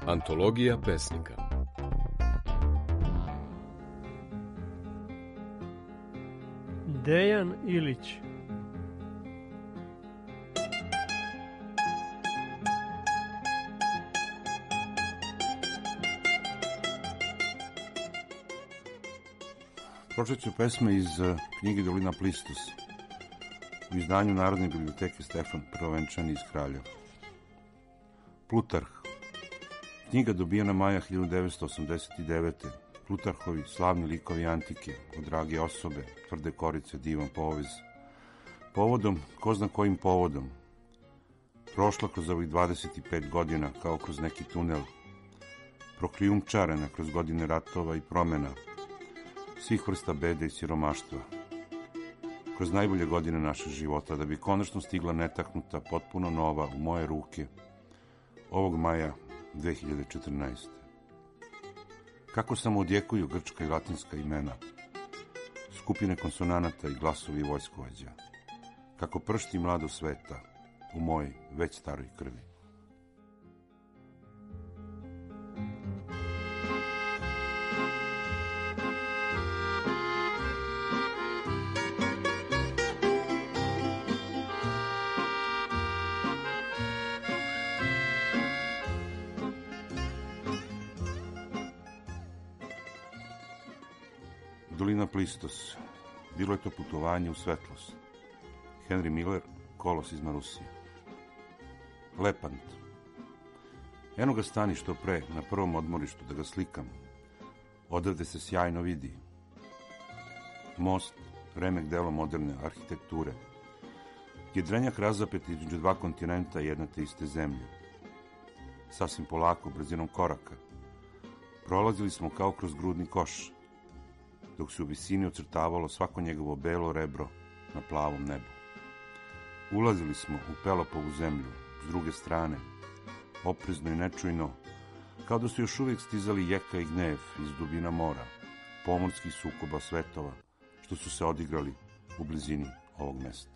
Antologija pesnika. Dejan Ilić. Pročet ću pesme iz knjige Dolina Plistos u izdanju Narodne biblioteke Stefan Prvovenčani iz Kraljeva. Plutarh. Knjiga dobijena maja 1989. Plutarhovi, slavni likovi antike, od drage osobe, tvrde korice, divan povez. Povodom, ko zna kojim povodom, prošla kroz ovih 25 godina kao kroz neki tunel, prokrijumčarena kroz godine ratova i promena, svih vrsta bede i siromaštva, kroz najbolje godine našeg života, da bi konačno stigla netaknuta, potpuno nova u moje ruke ovog maja 2014. Kako samo odjekuju grčka i latinska imena, skupine konsonanata i glasovi vojskovođa, kako pršti mlado sveta u mojoj već staroj krvi. Dolina Plistos. Bilo je to putovanje u svetlost. Henry Miller, Kolos iz Marusije. Lepant. Eno ga stani što pre, na prvom odmorištu, da ga slikam. Odavde se sjajno vidi. Most, remek delo moderne arhitekture. Jedrenjak razapet između dva kontinenta i jedna te iste zemlje. Sasvim polako, brzinom koraka. Prolazili smo kao kroz grudni koš, dok se u visini ocrtavalo svako njegovo belo rebro na plavom nebu. Ulazili smo u Pelopovu zemlju, s druge strane, oprezno i nečujno, kao da su još uvijek stizali jeka i gnev iz dubina mora, pomorskih sukoba svetova, što su se odigrali u blizini ovog mesta.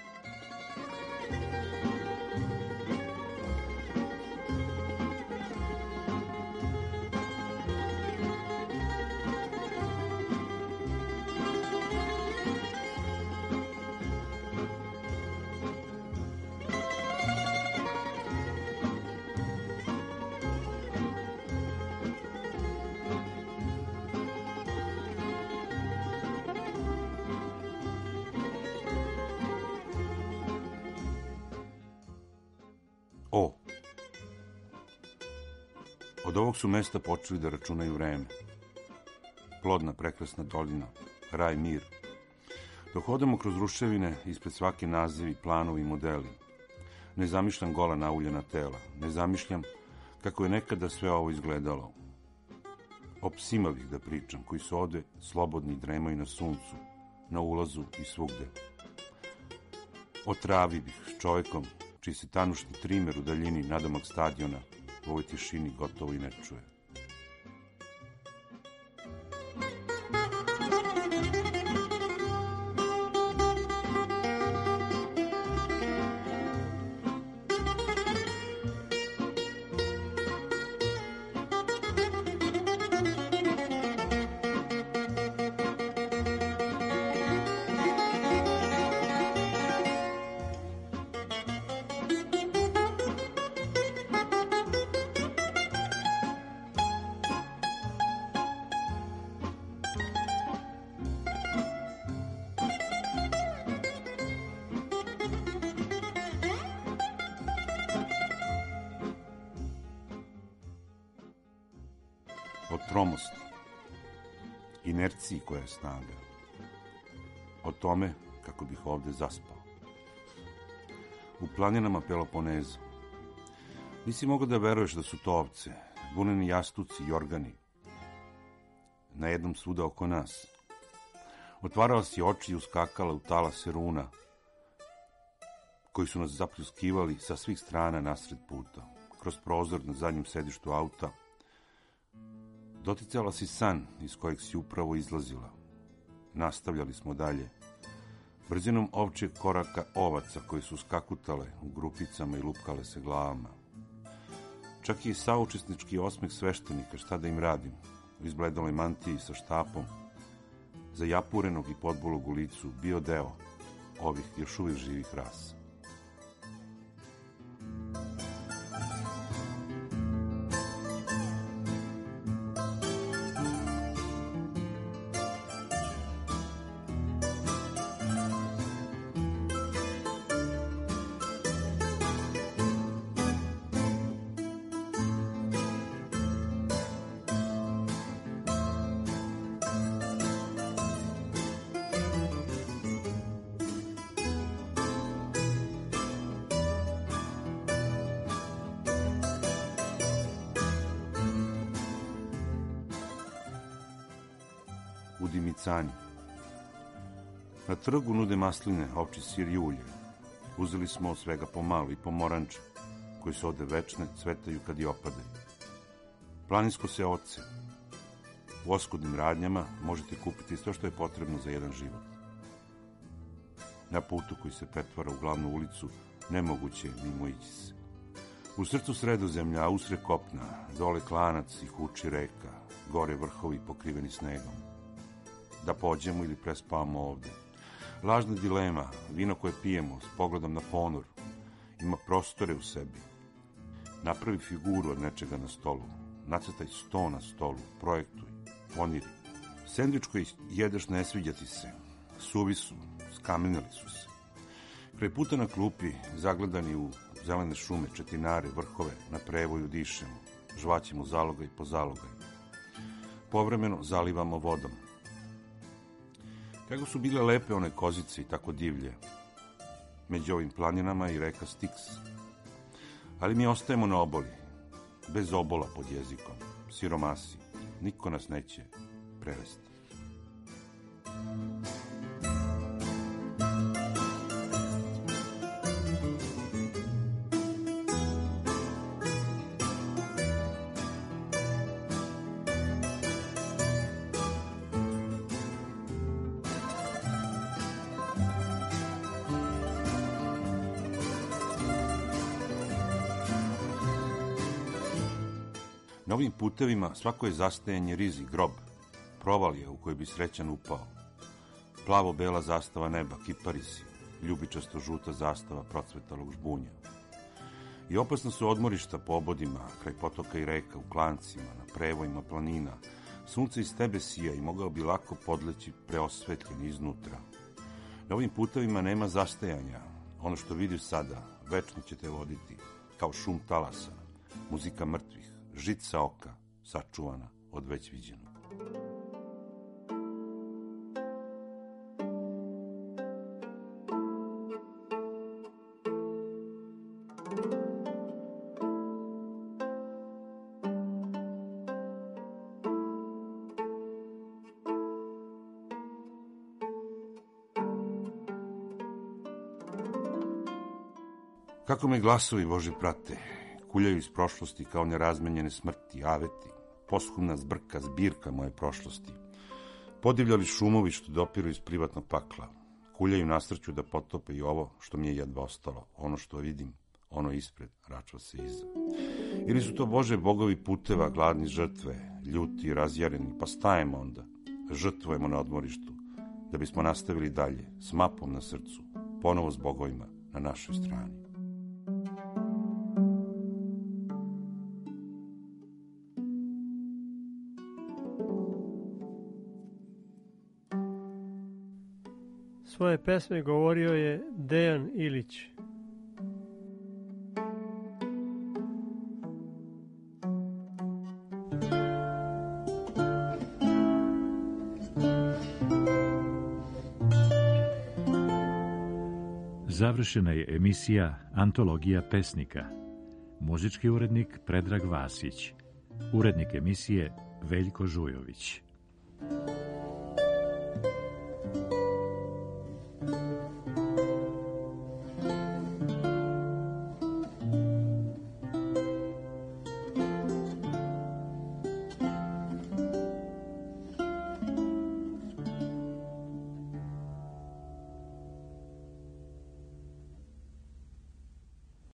Od ovog su mesta počeli da računaju vreme. Plodna, prekrasna dolina, raj, mir. Dok hodamo kroz ruševine, ispred svake nazivi, planovi i modeli. Ne zamišljam gola nauljena tela, ne zamišljam kako je nekada sve ovo izgledalo. O psima bih da pričam, koji su ovde slobodni i dremaju na suncu, na ulazu i svugde. O travi bih s čovekom, čiji se tanušni trimer u daljini nadomak stadiona u ovoj tišini gotovo i ne čuje. O tromosti, inerciji koja je snaga, o tome kako bih ovde zaspao. U planinama Peloponeza. Nisi mogao da veruješ da su to ovce, buneni jastuci i organi, na jednom svuda oko nas. Otvarala si oči i uskakala u talase runa, koji su nas zapljuskivali sa svih strana nasred puta, kroz prozor na zadnjem sedištu auta. Doticala si san iz kojeg si upravo izlazila. Nastavljali smo dalje, brzinom ovčeg koraka ovaca koji su skakutale u grupicama i lupkale se glavama. Čak i saučesnički osmeh sveštenika, šta da im radim, u izbledaloj mantiji sa štapom, zajapurenog i podbolog u licu, bio deo ovih još uvijek živih rasa. U Dimicani. Na trgu nude masline, ovči sir i ulje. Uzeli smo od svega pomalo i pomoranče, koji se ovde večne cvetaju kad i opadaju. Planinsko se oce. U oskudnim radnjama možete kupiti sve što je potrebno za jedan život. Na putu koji se pretvara u glavnu ulicu, nemoguće je mimo ići se. U srcu Sredozemlja, a usred kopna, dole klanac i huči reka, gore vrhovi pokriveni snegom. Da pođemo ili prespavamo ovde. Lažna dilema, vino koje pijemo s pogledom na ponor, ima prostore u sebi. Napravi figuru od nečega na stolu, nacrtaj sto na stolu, projektuj, poniri. Sendvič koji jedeš ne sviđa ti se, suvi su, skamenili su se. Kraj puta na klupi, zagledani u zelene šume, četinare, vrhove, na prevoju dišemo, žvaćemo zalogaj po zalogaj. Povremeno zalivamo vodom. Kako su bile lepe one kozice i tako divlje. Među ovim planinama i reka Styx. Ali mi ostajemo na oboli, bez obola pod jezikom, siromasi, niko nas neće prevesti. Na ovim putevima svako je zastajanje rizi, grob, provalija u kojoj bi srećan upao. Plavo-bela zastava neba, kiparisi, ljubičasto žuta zastava procvetalog žbunja. I opasna su odmorišta po obodima, kraj potoka i reka, u klancima, na prevojima planina. Sunce iz tebe sija i mogao bi lako podleći preosvetljen iznutra. Na ovim putevima nema zastajanja. Ono što vidiš sada, večno će te voditi, kao šum talasa, muzika mrtvih, žica oka, sačuvana od već viđenog. Kako me glasovi Boži prate, kuljaju iz prošlosti kao nerazmenjene smrti, aveti, posthumna zbrka, zbirka moje prošlosti. Podivljali šumovi što dopiru iz privatnog pakla, kuljaju nasrću da potope i ovo što mi je jedva ostalo, ono što vidim, ono ispred, račva se iza. Ili su to Bože bogovi puteva, gladni žrtve, ljuti, razjareni, pa stajemo onda, žrtvujemo na odmorištu, da bismo nastavili dalje, s mapom na srcu, ponovo s bogovima na našoj strani. Svoje pesme govorio je Dejan Ilić. Završena je emisija Antologija pesnika. Muzički urednik Predrag Vasić. Urednik emisije Veljko Žujović.